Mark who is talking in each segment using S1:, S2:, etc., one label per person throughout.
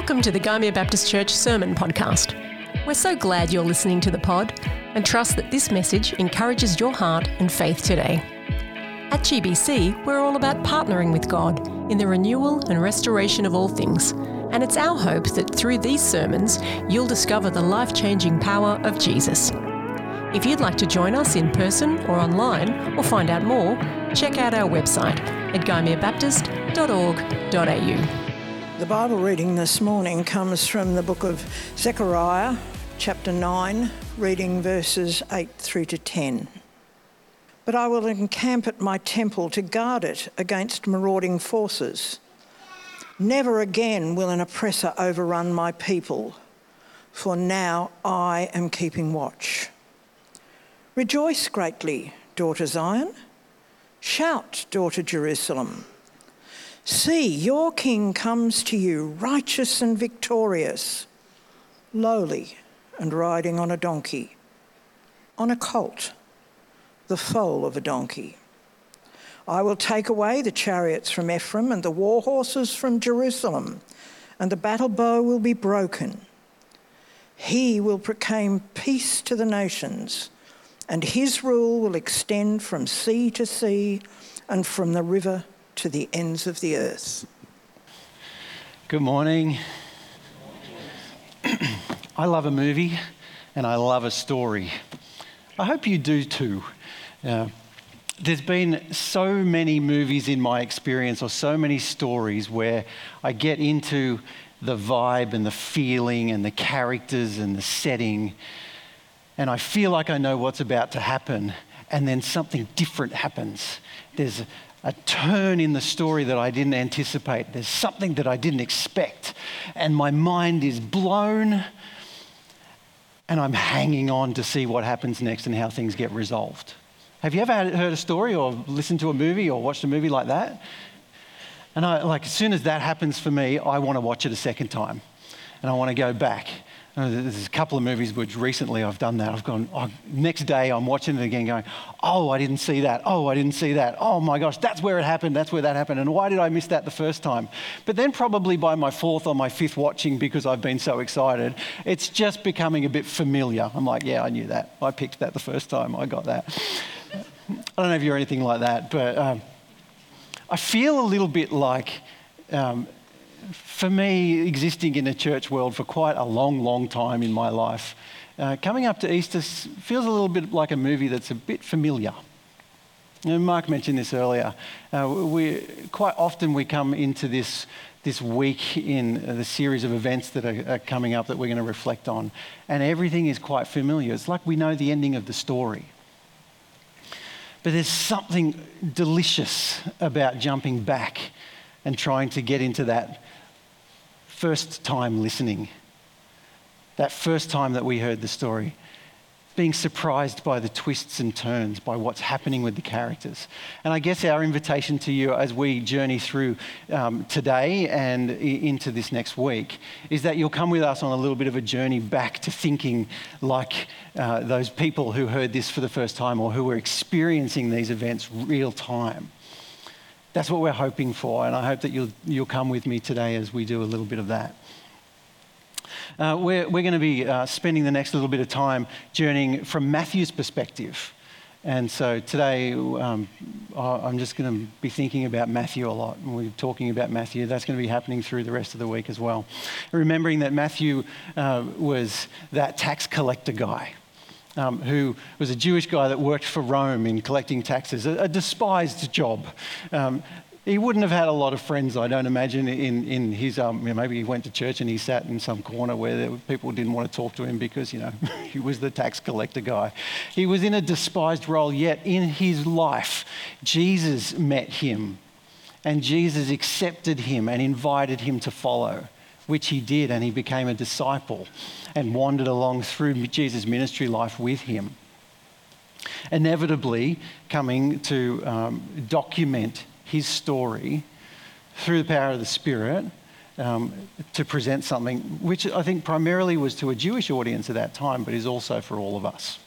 S1: Welcome to the Gymea Baptist Church Sermon Podcast. We're so glad you're listening to the pod and trust that this message encourages your heart and faith today. At GBC, we're all about partnering with God in the renewal and restoration of all things, and it's our hope that through these sermons, you'll discover the life-changing power of Jesus. If you'd like to join us in person or online or find out more, check out our website at gymeabaptist.org.au.
S2: The Bible reading this morning comes from the book of Zechariah, chapter 9, reading verses 8 through to 10. But I will encamp at my temple to guard it against marauding forces. Never again will an oppressor overrun my people, for now I am keeping watch. Rejoice greatly, daughter Zion. Shout, daughter Jerusalem. See, your king comes to you, righteous and victorious, lowly and riding on a donkey, on a colt, the foal of a donkey. I will take away the chariots from Ephraim and the war horses from Jerusalem, and the battle bow will be broken. He will proclaim peace to the nations, and his rule will extend from sea to sea and from the river to the ends of the earth.
S3: Good morning. I love a movie and I love a story. I hope you do too. There's been so many movies in my experience, or so many stories where I get into the vibe and the feeling and the characters and the setting, and I feel like I know what's about to happen, and then something different happens. There's a turn in the story that I didn't anticipate. There's something that I didn't expect, and my mind is blown, and I'm hanging on to see what happens next and how things get resolved. Have you ever heard a story or listened to a movie or watched a movie like that? And as soon as that happens for me, I want to watch it a second time, and I want to go back. There's a couple of movies which recently I've done that. Next day I'm watching it again going, oh, I didn't see that. Oh, I didn't see that. Oh my gosh, that's where it happened. That's where that happened. And why did I miss that the first time? But then probably by my fourth or my fifth watching, because I've been so excited, it's just becoming a bit familiar. I'm like, yeah, I knew that. I picked that the first time. I got that. I don't know if you're anything like that, but I feel a little bit like... for me, existing in a church world for quite a long, long time in my life, coming up to Easter feels a little bit like a movie that's a bit familiar. Mark mentioned this earlier. Quite often we come into this week in the series of events that are coming up that we're going to reflect on, and everything is quite familiar. It's like we know the ending of the story. But there's something delicious about jumping back and trying to get into that first time listening, that first time that we heard the story, being surprised by the twists and turns, by what's happening with the characters. And I guess our invitation to you as we journey through today and into this next week is that you'll come with us on a little bit of a journey back to thinking like those people who heard this for the first time or who were experiencing these events real time. That's what we're hoping for, and I hope that you'll come with me today as we do a little bit of that. We're going to be spending the next little bit of time journeying from Matthew's perspective. And so today I'm just going to be thinking about Matthew a lot. And we're talking about Matthew. That's going to be happening through the rest of the week as well. Remembering that Matthew was that tax collector guy. Who was a Jewish guy that worked for Rome in collecting taxes, a despised job. He wouldn't have had a lot of friends, I don't imagine, in his, maybe he went to church and he sat in some corner where people didn't want to talk to him because, he was the tax collector guy. He was in a despised role, yet in his life, Jesus met him, and Jesus accepted him and invited him to follow, which he did, and he became a disciple and wandered along through Jesus' ministry life with him, inevitably coming to document his story through the power of the Spirit to present something which I think primarily was to a Jewish audience at that time, but is also for all of us.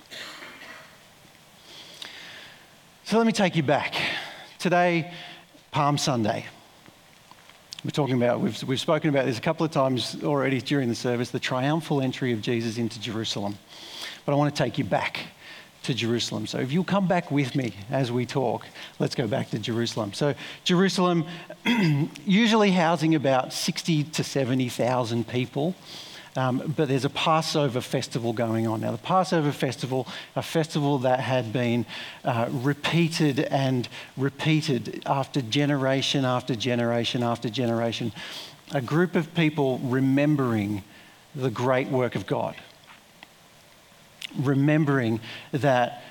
S3: So let me take you back. Today, Palm Sunday. We've spoken about this a couple of times already during the service, the triumphal entry of Jesus into Jerusalem. But I want to take you back to Jerusalem. So if you'll come back with me as we talk, let's go back to Jerusalem. So Jerusalem, usually housing about 60 to 70,000 people. But there's a Passover festival going on. Now, the Passover festival, a festival that had been repeated and repeated after generation after generation after generation. A group of people remembering the great work of God. Remembering that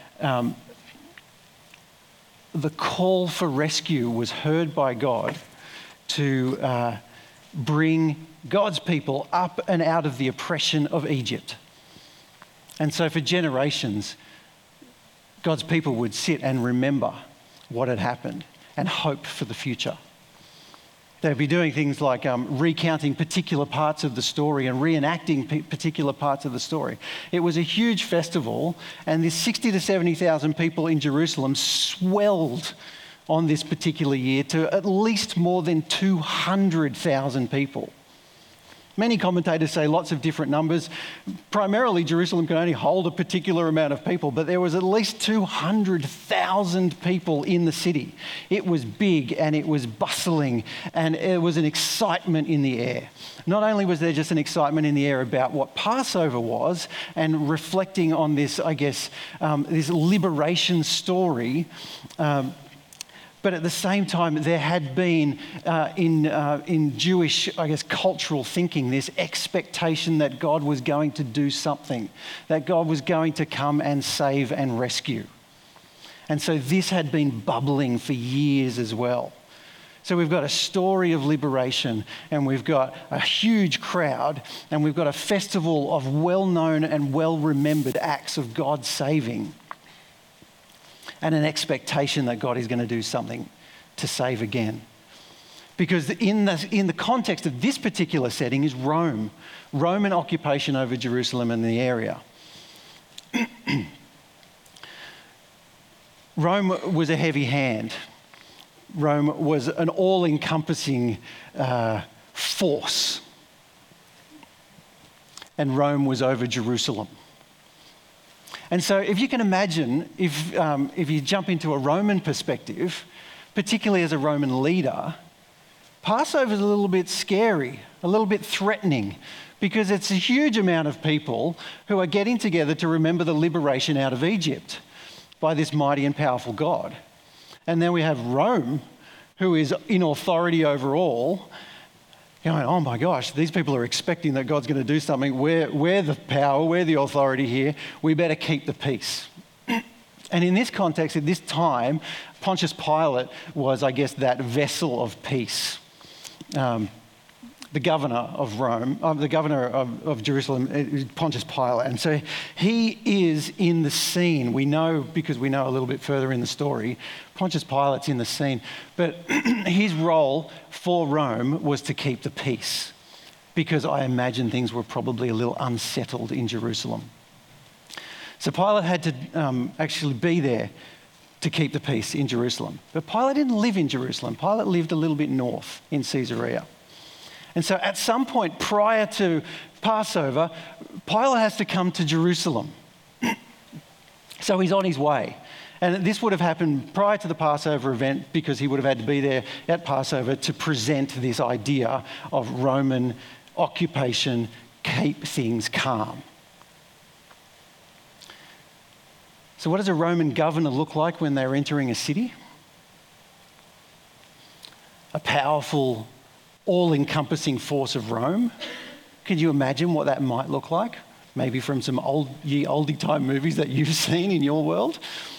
S3: the call for rescue was heard by God to bring God's people up and out of the oppression of Egypt. And so for generations, God's people would sit and remember what had happened and hope for the future. They'd be doing things like recounting particular parts of the story and reenacting particular parts of the story. It was a huge festival, and this 60 to 70,000 people in Jerusalem swelled on this particular year to at least more than 200,000 people. Many commentators say lots of different numbers. Primarily, Jerusalem can only hold a particular amount of people, but there was at least 200,000 people in the city. It was big and it was bustling and there was an excitement in the air. Not only was there just an excitement in the air about what Passover was and reflecting on this, this liberation story, but at the same time, there had been in Jewish, cultural thinking, this expectation that God was going to do something, that God was going to come and save and rescue. And so this had been bubbling for years as well. So we've got a story of liberation, and we've got a huge crowd, and we've got a festival of well-known and well-remembered acts of God saving, and an expectation that God is going to do something to save again. Because in the context of this particular setting is Rome, Roman occupation over Jerusalem and the area. Rome was a heavy hand. Rome was an all-encompassing force. And Rome was over Jerusalem. And so if you can imagine, if you jump into a Roman perspective, particularly as a Roman leader, Passover is a little bit scary, a little bit threatening, because it's a huge amount of people who are getting together to remember the liberation out of Egypt by this mighty and powerful God. And then we have Rome, who is in authority over all, going, oh my gosh, these people are expecting that God's going to do something. We're the power, we're the authority here. We better keep the peace. And in this context, at this time, Pontius Pilate was, that vessel of peace. The governor of Rome, the governor of Jerusalem, Pontius Pilate. And so he is in the scene. We know, because we know a little bit further in the story, Pontius Pilate's in the scene. But his role for Rome was to keep the peace, because I imagine things were probably a little unsettled in Jerusalem. So Pilate had to actually be there to keep the peace in Jerusalem. But Pilate didn't live in Jerusalem. Pilate lived a little bit north in Caesarea. And so at some point prior to Passover, Pilate has to come to Jerusalem. So he's on his way. And this would have happened prior to the Passover event, because he would have had to be there at Passover to present this idea of Roman occupation, keep things calm. So what does a Roman governor look like when they're entering a city? A powerful, all-encompassing force of Rome. Could you imagine what that might look like? Maybe from some oldie time movies that you've seen in your world.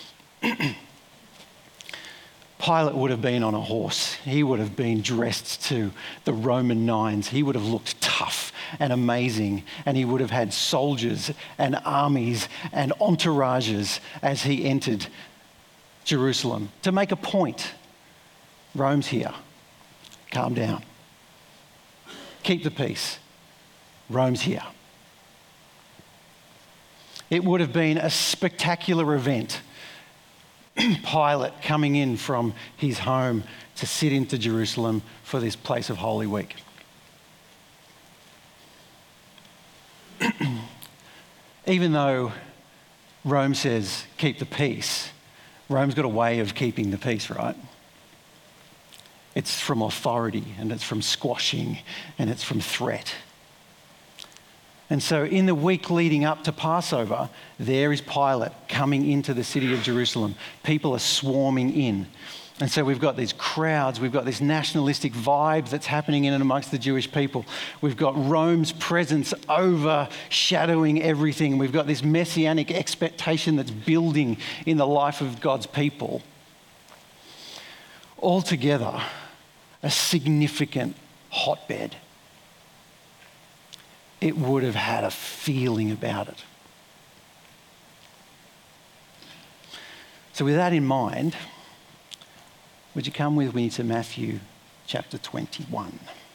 S3: Pilate would have been on a horse. He would have been dressed to the Roman nines. He would have looked tough and amazing, and he would have had soldiers and armies and entourages as he entered Jerusalem to make a point. Rome's here. Calm down. Keep the peace. Rome's here. It would have been a spectacular event. Pilate coming in from his home to sit into Jerusalem for this place of Holy Week. Even though Rome says keep the peace, Rome's got a way of keeping the peace, right? It's from authority, and it's from squashing, and it's from threat. And so in the week leading up to Passover, there is Pilate coming into the city of Jerusalem. People are swarming in. And so we've got these crowds, we've got this nationalistic vibe that's happening in and amongst the Jewish people. We've got Rome's presence overshadowing everything. We've got this messianic expectation that's building in the life of God's people. Altogether, a significant hotbed. It would have had a feeling about it. So with that in mind, would you come with me to Matthew chapter 21?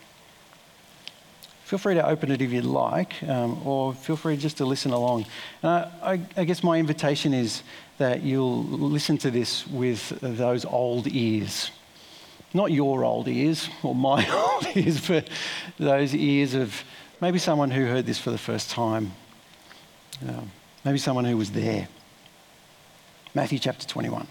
S3: Feel free to open it if you'd like, or feel free just to listen along. I guess my invitation is that you'll listen to this with those old ears. Not your old ears or my old ears, but those ears of maybe someone who heard this for the first time. Maybe someone who was there. Matthew chapter 21.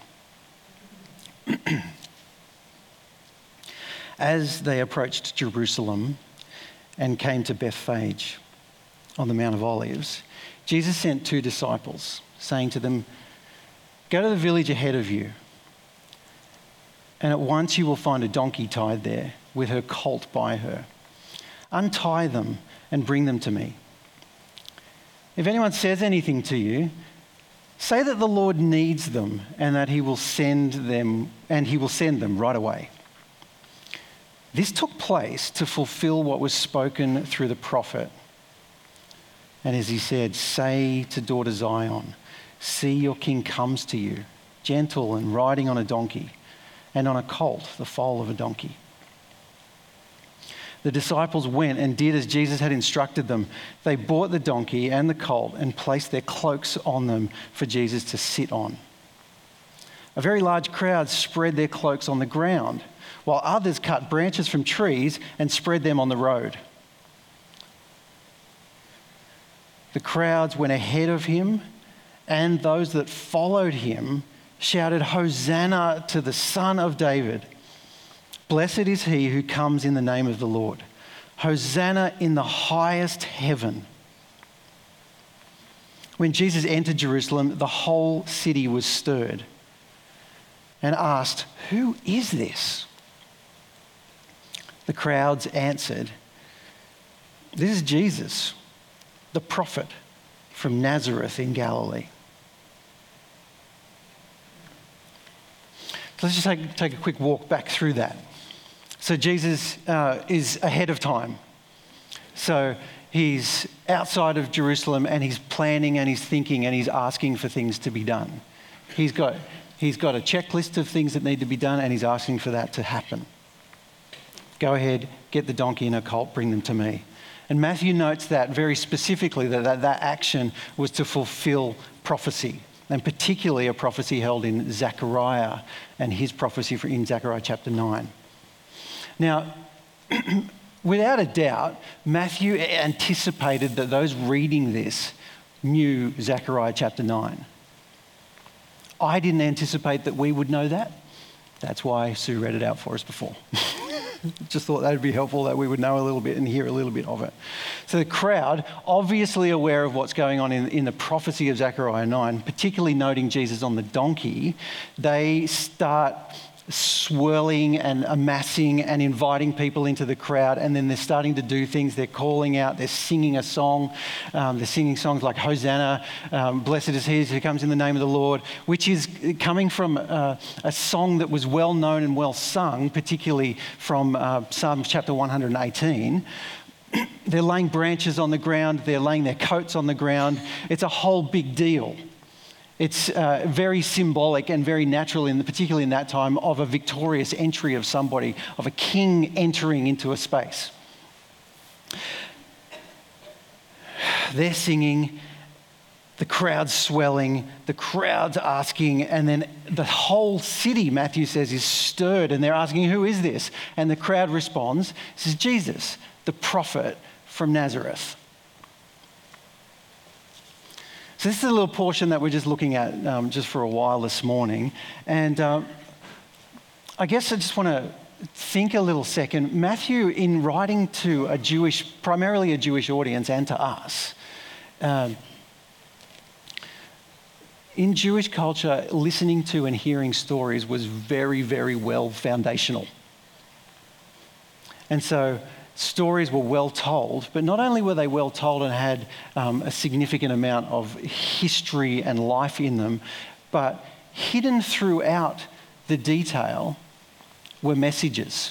S3: As they approached Jerusalem and came to Bethphage on the Mount of Olives, Jesus sent 2 disciples, saying to them, "Go to the village ahead of you, and at once you will find a donkey tied there with her colt by her. Untie them and bring them to me. If anyone says anything to you, say that the Lord needs them and that he will send them right away." This took place to fulfill what was spoken through the prophet. And as he said, "Say to daughter Zion, see your king comes to you, gentle and riding on a donkey, and on a colt, the foal of a donkey." The disciples went and did as Jesus had instructed them. They bought the donkey and the colt and placed their cloaks on them for Jesus to sit on. A very large crowd spread their cloaks on the ground, while others cut branches from trees and spread them on the road. The crowds went ahead of him, and those that followed him shouted, "Hosanna to the Son of David. Blessed is he who comes in the name of the Lord. Hosanna in the highest heaven." When Jesus entered Jerusalem, the whole city was stirred and asked, "Who is this?" The crowds answered, "This is Jesus, the prophet from Nazareth in Galilee." So let's just take a quick walk back through that. So Jesus is ahead of time. So he's outside of Jerusalem and he's planning and he's thinking and he's asking for things to be done. He's got a checklist of things that need to be done and he's asking for that to happen. Go ahead, get the donkey and a colt, bring them to me. And Matthew notes that very specifically, that action was to fulfill prophecy, and particularly a prophecy held in Zechariah and his prophecy in Zechariah chapter 9. Now, without a doubt, Matthew anticipated that those reading this knew Zechariah chapter 9. I didn't anticipate that we would know that. That's why Sue read it out for us before. Just thought that would be helpful, that we would know a little bit and hear a little bit of it. So the crowd, obviously aware of what's going on in the prophecy of Zechariah 9, particularly noting Jesus on the donkey, they start swirling and amassing and inviting people into the crowd, and then they're starting to do things. They're calling out, they're singing a song. They're singing songs like Hosanna, blessed is he who comes in the name of the Lord, which is coming from a song that was well known and well sung, particularly from Psalm chapter 118. They're laying branches on the ground, they're laying their coats on the ground. It's a whole big deal. It's very symbolic and very natural, particularly in that time, of a victorious entry of somebody, of a king entering into a space. They're singing, the crowd's swelling, the crowd's asking, and then the whole city, Matthew says, is stirred, and they're asking, who is this? And the crowd responds, this is Jesus, the prophet from Nazareth. So this is a little portion that we're just looking at just for a while this morning. And I guess I just want to think a little second. Matthew, in writing to primarily a Jewish audience and to us, in Jewish culture, listening to and hearing stories was very, very well foundational. And so stories were well told, but not only were they well told and had a significant amount of history and life in them, but hidden throughout the detail were messages.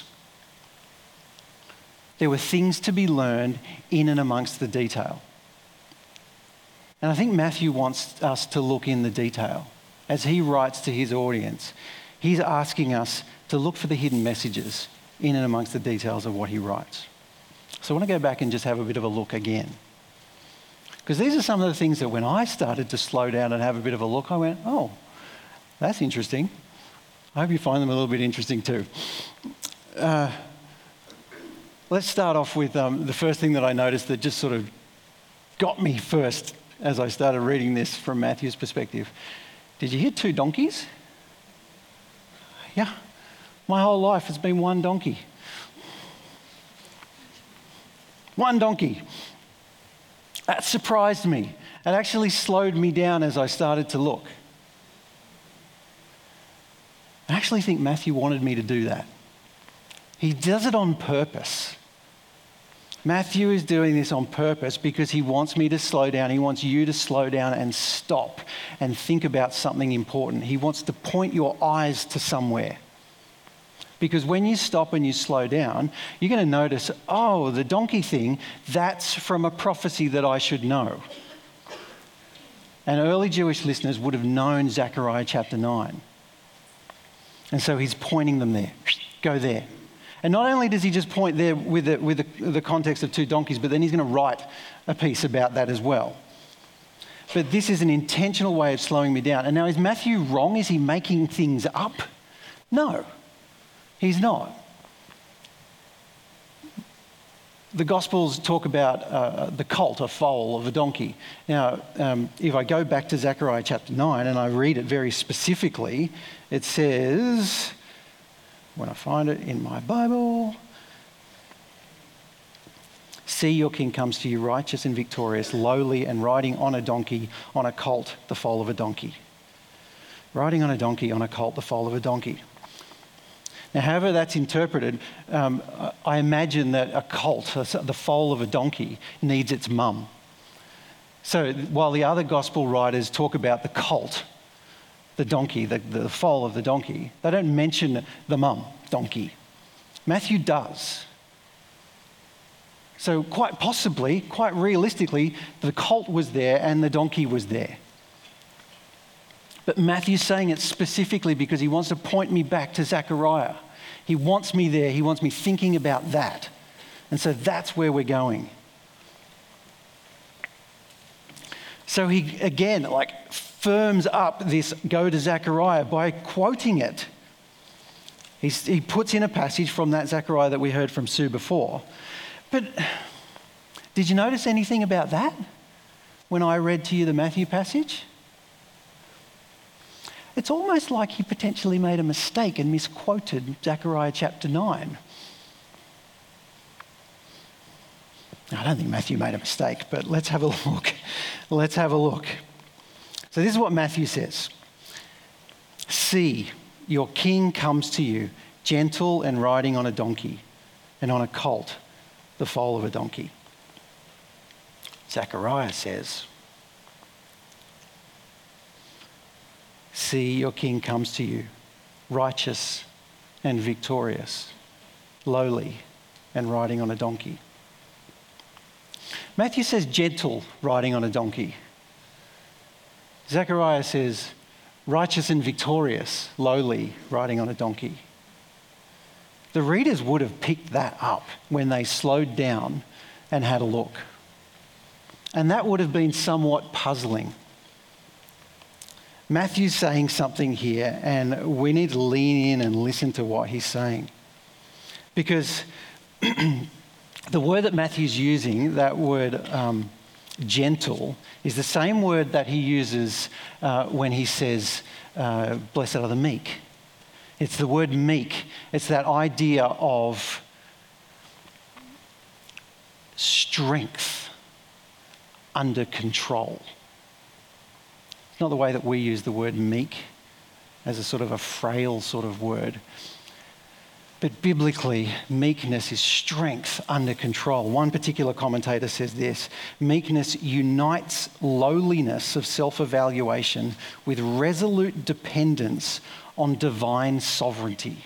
S3: There were things to be learned in and amongst the detail. And I think Matthew wants us to look in the detail. As he writes to his audience, he's asking us to look for the hidden messages in and amongst the details of what he writes. So I want to go back and just have a bit of a look again. Because these are some of the things that when I started to slow down and have a bit of a look, I went, oh, that's interesting. I hope you find them a little bit interesting too. Let's start off with the first thing that I noticed that just sort of got me first as I started reading this from Matthew's perspective. Did you hear 2 donkeys? Yeah. My whole life has been 1 donkey. 1 donkey. That surprised me. It actually slowed me down as I started to look. I actually think Matthew wanted me to do that. He does it on purpose. Matthew is doing this on purpose because he wants me to slow down. He wants you to slow down and stop and think about something important. He wants to point your eyes to somewhere. Because when you stop and you slow down, you're going to notice, oh, the donkey thing, that's from a prophecy that I should know. And early Jewish listeners would have known Zechariah chapter 9. And so he's pointing them there. Go there. And not only does he just point there with the context of 2 donkeys, but then he's going to write a piece about that as well. But this is an intentional way of slowing me down. And now, is Matthew wrong? Is he making things up? No, he's not. The Gospels talk about the colt, a foal of a donkey. Now, if I go back to Zechariah chapter 9 and I read it very specifically, it says, when I find it in my Bible, see, your king comes to you righteous and victorious, lowly and riding on a donkey, on a colt, the foal of a donkey. Riding on a donkey, on a colt, the foal of a donkey. Now, however that's interpreted, I imagine that a colt, the foal of a donkey, needs its mum. So while the other gospel writers talk about the colt, the donkey, the foal of the donkey, they don't mention the mum, donkey. Matthew does. So quite possibly, quite realistically, the colt was there and the donkey was there. But Matthew's saying it specifically because he wants to point me back to Zechariah. He wants me there. He wants me thinking about that. And so that's where we're going. So he, again, firms up this go to Zechariah by quoting it. He puts in a passage from that Zechariah that we heard from Sue before. But did you notice anything about that when I read to you the Matthew passage? It's almost like he potentially made a mistake and misquoted Zechariah chapter 9. I don't think Matthew made a mistake, but let's have a look. Let's have a look. So this is what Matthew says. See, your king comes to you, gentle and riding on a donkey, and on a colt, the foal of a donkey. Zechariah says, see, your king comes to you, righteous and victorious, lowly and riding on a donkey. Matthew says gentle, riding on a donkey. Zechariah says righteous and victorious, lowly, riding on a donkey. The readers would have picked that up when they slowed down and had a look. And that would have been somewhat puzzling. Matthew's saying something here, and we need to lean in and listen to what he's saying. Because the word that Matthew's using, that word gentle, is the same word that he uses when he says, blessed are the meek. It's the word meek. It's that idea of strength under control. It's not the way that we use the word meek as a sort of a frail sort of word. But biblically, meekness is strength under control. One particular commentator says this: meekness unites lowliness of self-evaluation with resolute dependence on divine sovereignty.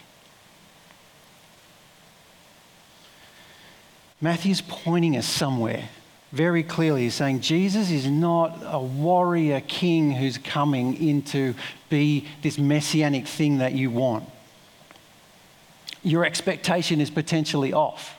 S3: Matthew's pointing us somewhere. Very clearly, he's saying Jesus is not a warrior king who's coming in to be this messianic thing that you want. Your expectation is potentially off.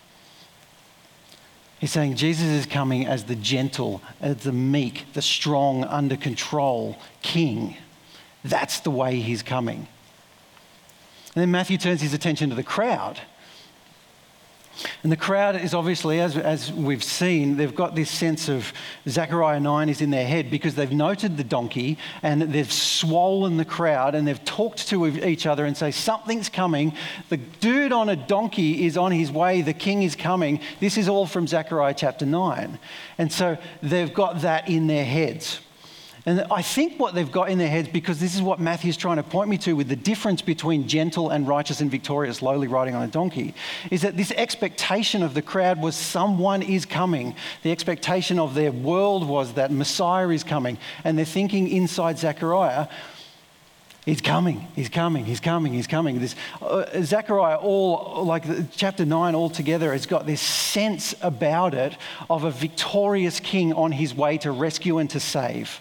S3: He's saying Jesus is coming as the gentle, as the meek, the strong, under control king. That's the way he's coming. And then Matthew turns his attention to the crowd. And the crowd is obviously, as we've seen, they've got this sense of Zechariah 9 is in their head because they've noted the donkey and they've swollen the crowd and they've talked to each other and say, something's coming. The dude on a donkey is on his way. The king is coming. This is all from Zechariah chapter 9. And so they've got that in their heads. And I think what they've got in their heads, because this is what Matthew's trying to point me to with the difference between gentle and righteous and victorious, lowly riding on a donkey, is that this expectation of the crowd was someone is coming. The expectation of their world was that Messiah is coming. And they're thinking inside Zechariah, he's coming, he's coming, he's coming, he's coming. This Zechariah, all like chapter 9 altogether, has got this sense about it of a victorious king on his way to rescue and to save.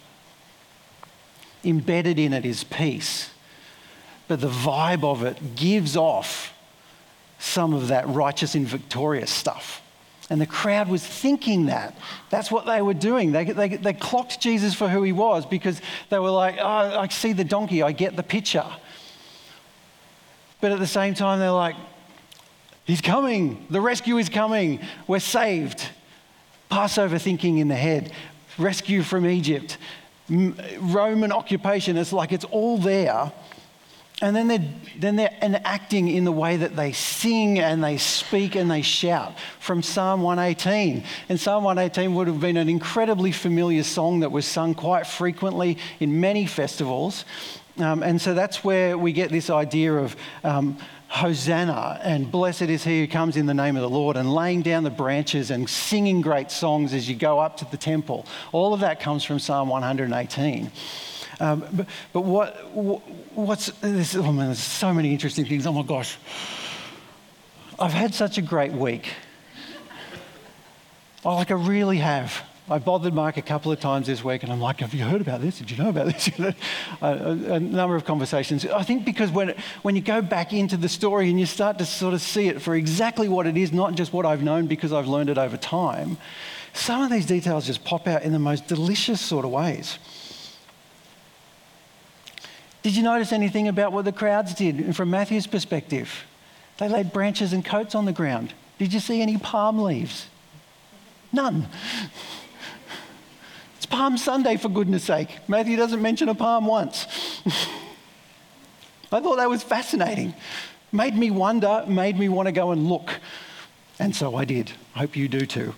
S3: Embedded in it is peace, but the vibe of it gives off some of that righteous and victorious stuff. And the crowd was thinking that. That's what they were doing. They clocked Jesus for who he was because they were like, oh, I see the donkey, I get the picture. But at the same time, they're like, he's coming, the rescue is coming, we're saved. Passover thinking in the head, rescue from Egypt, Roman occupation. It's like it's all there. And then they're enacting in the way that they sing and they speak and they shout from Psalm 118. And Psalm 118 would have been an incredibly familiar song that was sung quite frequently in many festivals. And so that's where we get this idea of Hosanna and blessed is he who comes in the name of the Lord, and laying down the branches and singing great songs as you go up to the temple. All of that comes from Psalm 118. But what's this? Oh man, there's so many interesting things. Oh my gosh. I've had such a great week. I really have. I bothered Mark a couple of times this week and I'm like, have you heard about this? Did you know about this? A number of conversations. I think because when you go back into the story and you start to sort of see it for exactly what it is, not just what I've known because I've learned it over time, some of these details just pop out in the most delicious sort of ways. Did you notice anything about what the crowds did from Matthew's perspective? They laid branches and coats on the ground. Did you see any palm leaves? None. It's Palm Sunday, for goodness sake. Matthew doesn't mention a palm once. I thought that was fascinating. Made me wonder, made me want to go and look. And so I did. I hope you do too.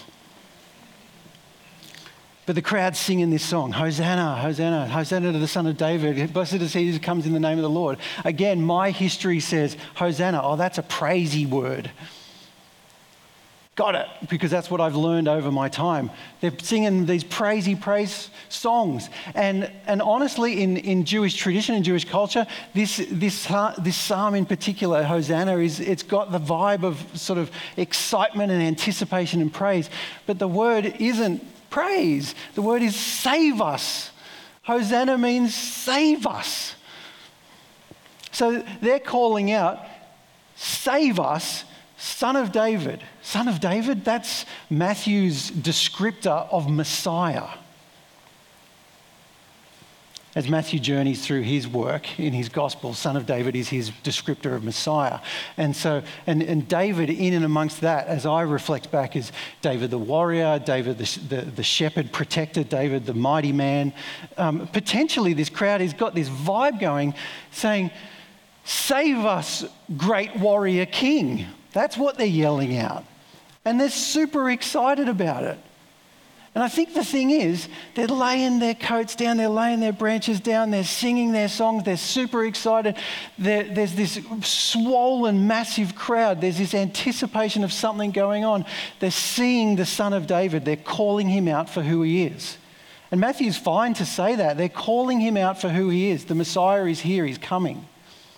S3: But the crowd's singing this song, Hosanna, Hosanna, Hosanna to the Son of David. Blessed is he who comes in the name of the Lord. Again, my history says Hosanna. Oh, that's a praisey word. Got it, because that's what I've learned over my time. They're singing these praisey praise songs. And honestly, in Jewish tradition and Jewish culture, this psalm in particular, Hosanna, it's got the vibe of sort of excitement and anticipation and praise. But the word isn't praise. The word is save us. Hosanna means save us. So they're calling out, save us, Son of David. Son of David, that's Matthew's descriptor of Messiah. As Matthew journeys through his work in his gospel, Son of David is his descriptor of Messiah. And so, and David, in and amongst that, as I reflect back, is David the warrior, David the shepherd protector, David the mighty man. Potentially this crowd has got this vibe going saying, "Save us, great warrior king." That's what they're yelling out. And they're super excited about it. And I think the thing is, they're laying their coats down, they're laying their branches down, they're singing their songs, they're super excited. There's this swollen, massive crowd. There's this anticipation of something going on. They're seeing the Son of David. They're calling him out for who he is. And Matthew's fine to say that. They're calling him out for who he is. The Messiah is here, he's coming.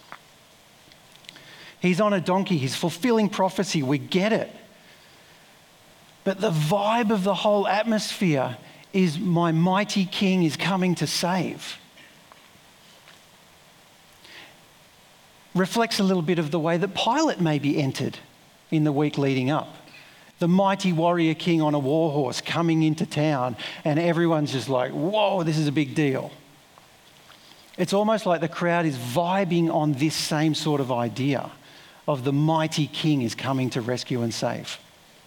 S3: He's on a donkey, he's fulfilling prophecy, we get it. But the vibe of the whole atmosphere is my mighty king is coming to save. Reflects a little bit of the way that Pilate maybe entered in the week leading up. The mighty warrior king on a war horse coming into town, and everyone's just like, whoa, this is a big deal. It's almost like the crowd is vibing on this same sort of idea of the mighty king is coming to rescue and save.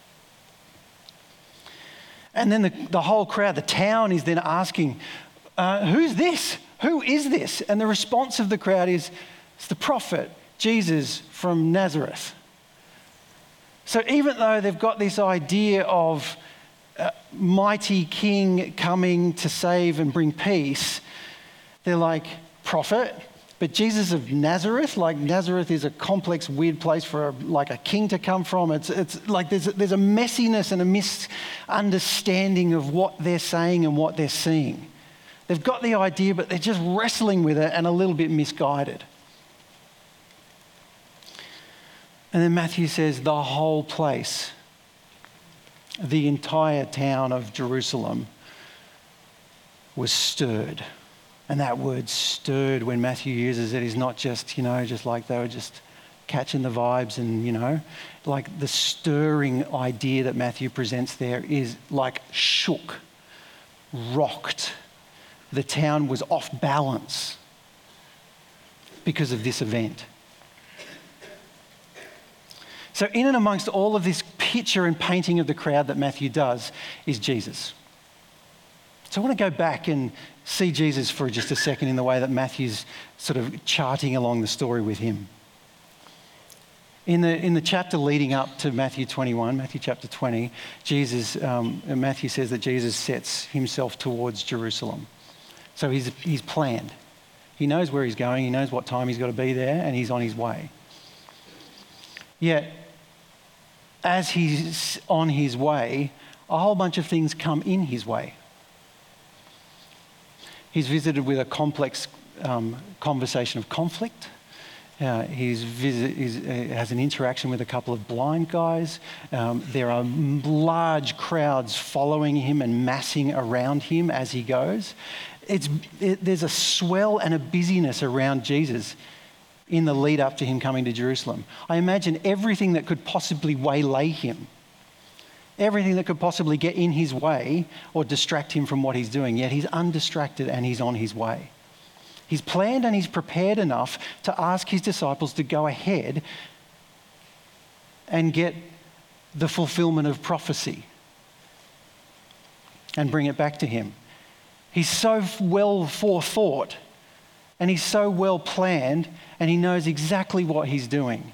S3: And then the whole crowd, the town is then asking, who's this? Who is this? And the response of the crowd is, it's the prophet, Jesus from Nazareth. So even though they've got this idea of mighty king coming to save and bring peace, they're like, prophet? But Jesus of Nazareth, like Nazareth is a complex, weird place for a king to come from. It's like there's a messiness and a misunderstanding of what they're saying and what they're seeing. They've got the idea, but they're just wrestling with it and a little bit misguided. And then Matthew says the whole place, the entire town of Jerusalem was stirred. And that word stirred, when Matthew uses it, is not just, just like they were just catching the vibes and, like the stirring idea that Matthew presents there is like shook, rocked. The town was off balance because of this event. So in and amongst all of this picture and painting of the crowd that Matthew does is Jesus. So I want to go back and see Jesus for just a second in the way that Matthew's sort of charting along the story with him. In the chapter leading up to Matthew 21, Matthew chapter 20, Matthew says that Jesus sets himself towards Jerusalem. So he's planned. He knows where he's going, he knows what time he's got to be there, and he's on his way. Yet, as he's on his way, a whole bunch of things come in his way. He's visited with a complex conversation of conflict. He has an interaction with a couple of blind guys. There are large crowds following him and massing around him as he goes. There's a swell and a busyness around Jesus in the lead up to him coming to Jerusalem. I imagine everything that could possibly waylay him, everything that could possibly get in his way or distract him from what he's doing, yet he's undistracted and he's on his way. He's planned and he's prepared enough to ask his disciples to go ahead and get the fulfillment of prophecy and bring it back to him. He's so well forethought and he's so well planned and he knows exactly what he's doing.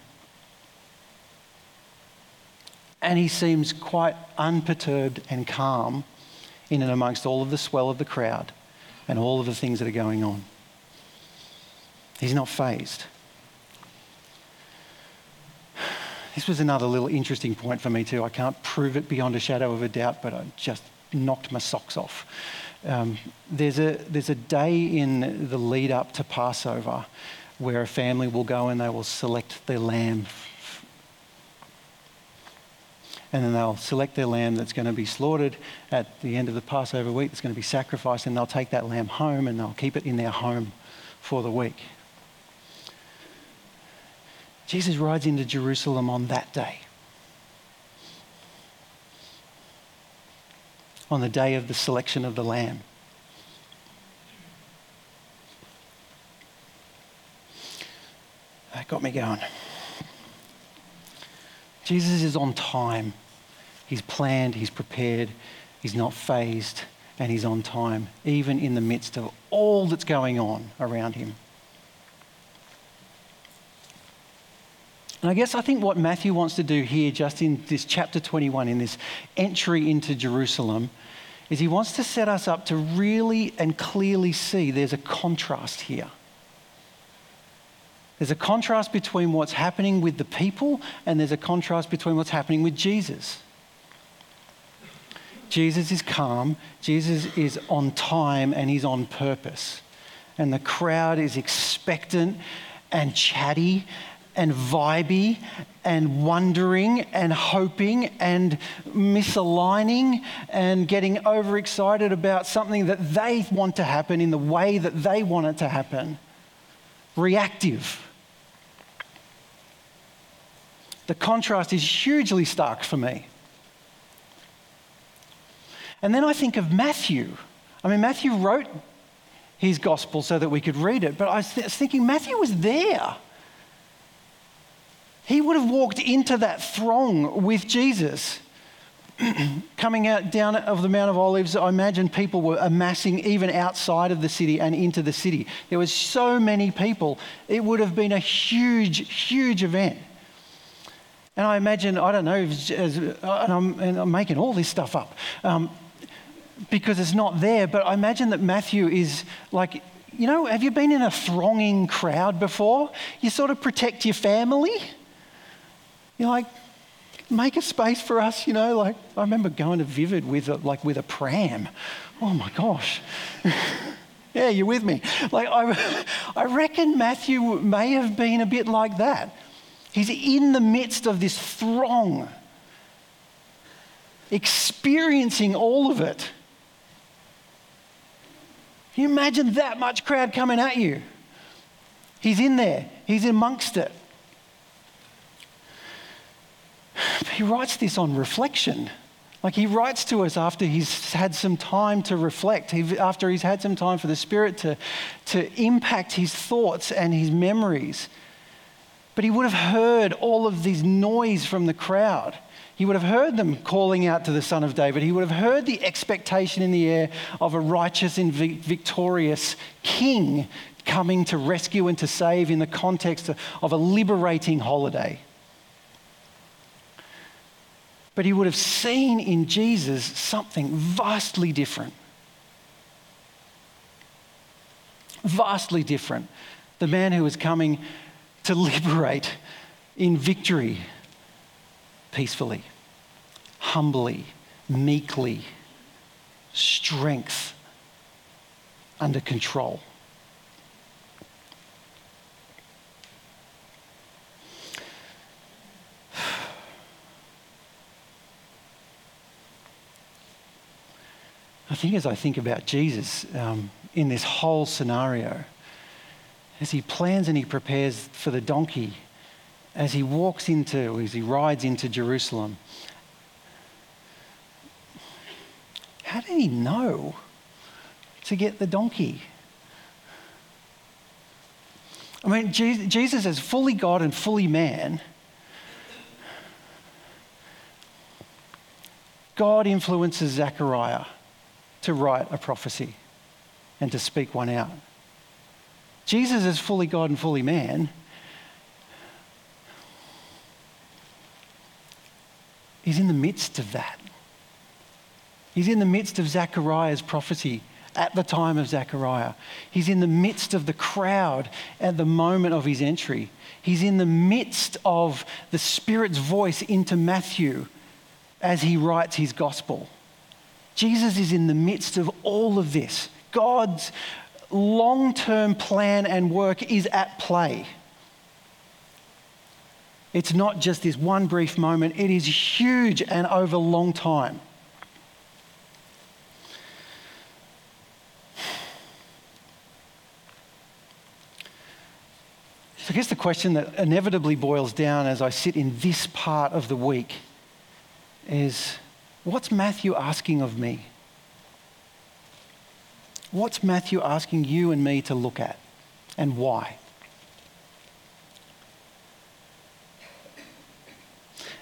S3: And he seems quite unperturbed and calm in and amongst all of the swell of the crowd and all of the things that are going on. He's not fazed. This was another little interesting point for me too. I can't prove it beyond a shadow of a doubt, but I just knocked my socks off. There's a day in the lead up to Passover where a family will go and they will select their lamb. And then they'll select their lamb that's going to be slaughtered at the end of the Passover week. It's going to be sacrificed, and they'll take that lamb home and they'll keep it in their home for the week. Jesus rides into Jerusalem on that day. On the day of the selection of the lamb. That got me going. Jesus is on time. He's planned, he's prepared, he's not phased, and he's on time, even in the midst of all that's going on around him. And I think what Matthew wants to do here, just in this chapter 21, in this entry into Jerusalem, is he wants to set us up to really and clearly see there's a contrast here. There's a contrast between what's happening with the people, and there's a contrast between what's happening with Jesus. Jesus is calm, Jesus is on time, and he's on purpose. And the crowd is expectant and chatty and vibey and wondering and hoping and misaligning and getting overexcited about something that they want to happen in the way that they want it to happen. Reactive. The contrast is hugely stark for me. And then I think of Matthew. I mean, Matthew wrote his gospel so that we could read it, but I was thinking Matthew was there. He would have walked into that throng with Jesus. Coming out down of the Mount of Olives, I imagine people were amassing even outside of the city and into the city. There was so many people. It would have been a huge, huge event. And I imagine, I don't know, and I'm making all this stuff up because it's not there, but I imagine that Matthew is like, you know, have you been in a thronging crowd before? You sort of protect your family. You're like, make a space for us, you know. Like, I remember going to Vivid with a pram. Oh my gosh. Yeah, you're with me. Like, I reckon Matthew may have been a bit like that. He's in the midst of this throng, experiencing all of it. Can you imagine that much crowd coming at you? He's in there. He's amongst it. But he writes this on reflection. Like, he writes to us after he's had some time to reflect, after he's had some time for the Spirit to impact his thoughts and his memories. But he would have heard all of this noise from the crowd. He would have heard them calling out to the Son of David. He would have heard the expectation in the air of a righteous and victorious king coming to rescue and to save in the context of a liberating holiday. But he would have seen in Jesus something vastly different. Vastly different. The man who was coming to liberate in victory, peacefully, humbly, meekly, strength, under control. I think as I think about Jesus in this whole scenario, as he plans and he prepares for the donkey, as he rides into Jerusalem, how did he know to get the donkey? I mean, Jesus as fully God and fully man, God influences Zechariah to write a prophecy and to speak one out. Jesus as fully God and fully man is in the midst of that. He's in the midst of Zechariah's prophecy at the time of Zechariah. He's in the midst of the crowd at the moment of his entry. He's in the midst of the Spirit's voice into Matthew as he writes his gospel. Jesus is in the midst of all of this. God's long-term plan and work is at play. It's not just this one brief moment. It is huge and over a long time. So I guess the question that inevitably boils down as I sit in this part of the week is, what's Matthew asking of me? What's Matthew asking you and me to look at, and why?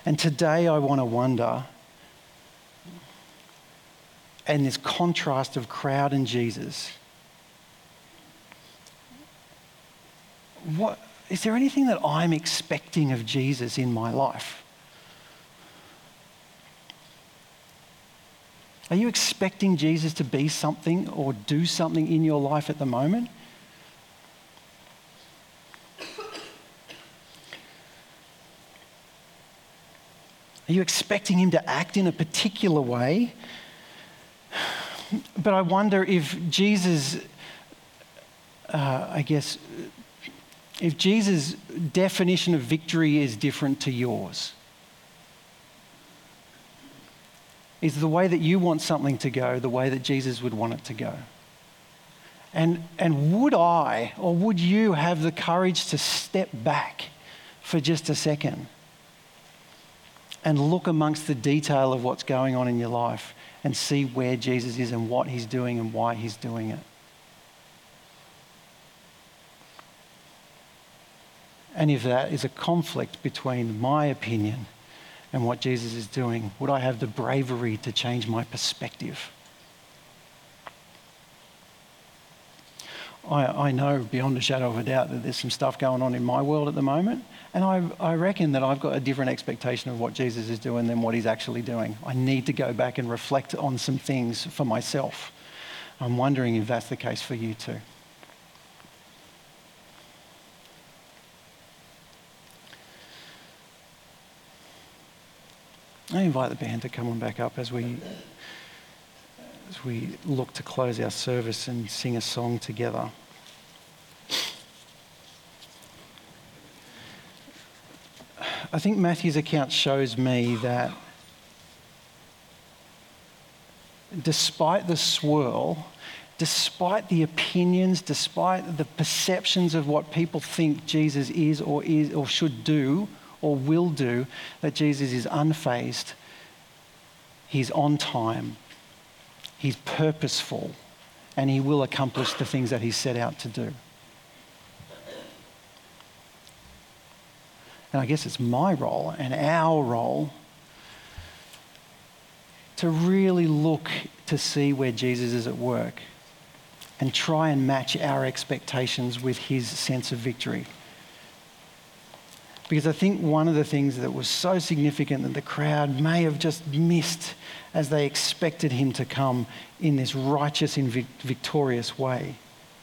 S3: And today I want to wonder, and this contrast of crowd and Jesus, is there anything that I'm expecting of Jesus in my life? Are you expecting Jesus to be something or do something in your life at the moment? Are you expecting him to act in a particular way? But I wonder if Jesus, if Jesus' definition of victory is different to yours. Is the way that you want something to go the way that Jesus would want it to go? And would I, or would you have the courage to step back for just a second and look amongst the detail of what's going on in your life and see where Jesus is and what he's doing and why he's doing it? And if that is a conflict between my opinion and what Jesus is doing, would I have the bravery to change my perspective? I know beyond a shadow of a doubt that there's some stuff going on in my world at the moment, and I reckon that I've got a different expectation of what Jesus is doing than what he's actually doing. I need to go back and reflect on some things for myself. I'm wondering if that's the case for you too. I invite the band to come on back up as we look to close our service and sing a song together. I think Matthew's account shows me that despite the swirl, despite the opinions, despite the perceptions of what people think Jesus is or should do or will do, that Jesus is unfazed, he's on time, he's purposeful, and he will accomplish the things that he's set out to do. And I guess it's my role and our role to really look to see where Jesus is at work and try and match our expectations with his sense of victory. Because I think one of the things that was so significant that the crowd may have just missed as they expected him to come in this righteous and victorious way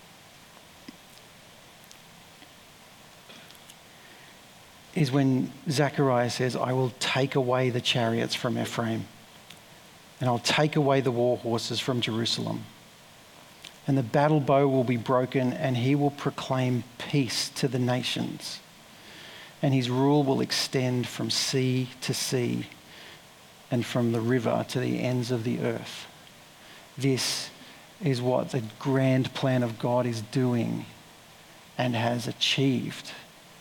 S3: is when Zechariah says, I will take away the chariots from Ephraim and I'll take away the war horses from Jerusalem. And the battle bow will be broken and he will proclaim peace to the nations. And his rule will extend from sea to sea and from the river to the ends of the earth. This is what the grand plan of God is doing and has achieved.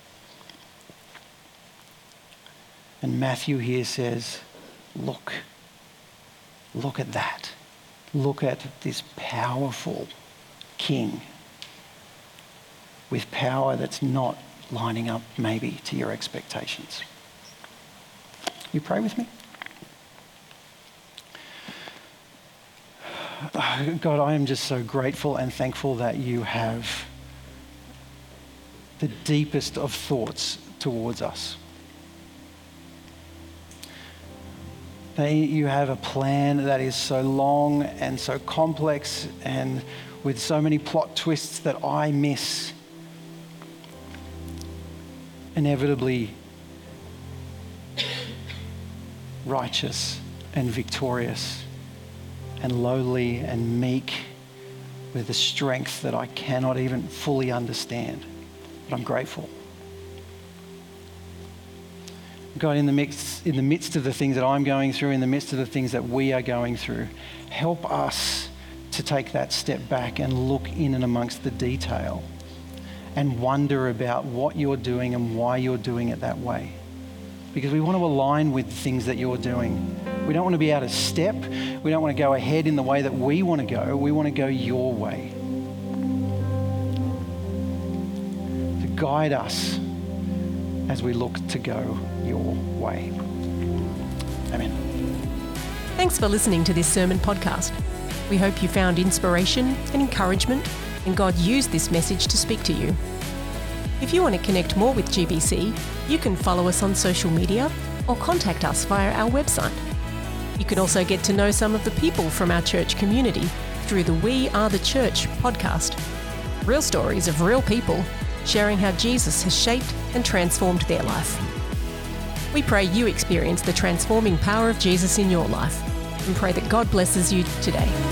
S3: And Matthew here says, look at that. Look at this powerful king with power that's not lining up maybe to your expectations. You pray with me? God, I am just so grateful and thankful that you have the deepest of thoughts towards us. That you have a plan that is so long and so complex and with so many plot twists that I miss. Inevitably righteous and victorious and lowly and meek with a strength that I cannot even fully understand. But I'm grateful. God, in the midst of the things that I'm going through, in the midst of the things that we are going through, help us to take that step back and look in and amongst the detail and wonder about what you're doing and why you're doing it that way. Because we want to align with things that you're doing. We don't want to be out of step. We don't want to go ahead in the way that we want to go. We want to go your way. To guide us as we look to go your way. Amen.
S1: Thanks for listening to this sermon podcast. We hope you found inspiration and encouragement, and God used this message to speak to you. If you want to connect more with GBC, you can follow us on social media or contact us via our website. You can also get to know some of the people from our church community through the We Are the Church podcast. Real stories of real people sharing how Jesus has shaped and transformed their life. We pray you experience the transforming power of Jesus in your life and pray that God blesses you today.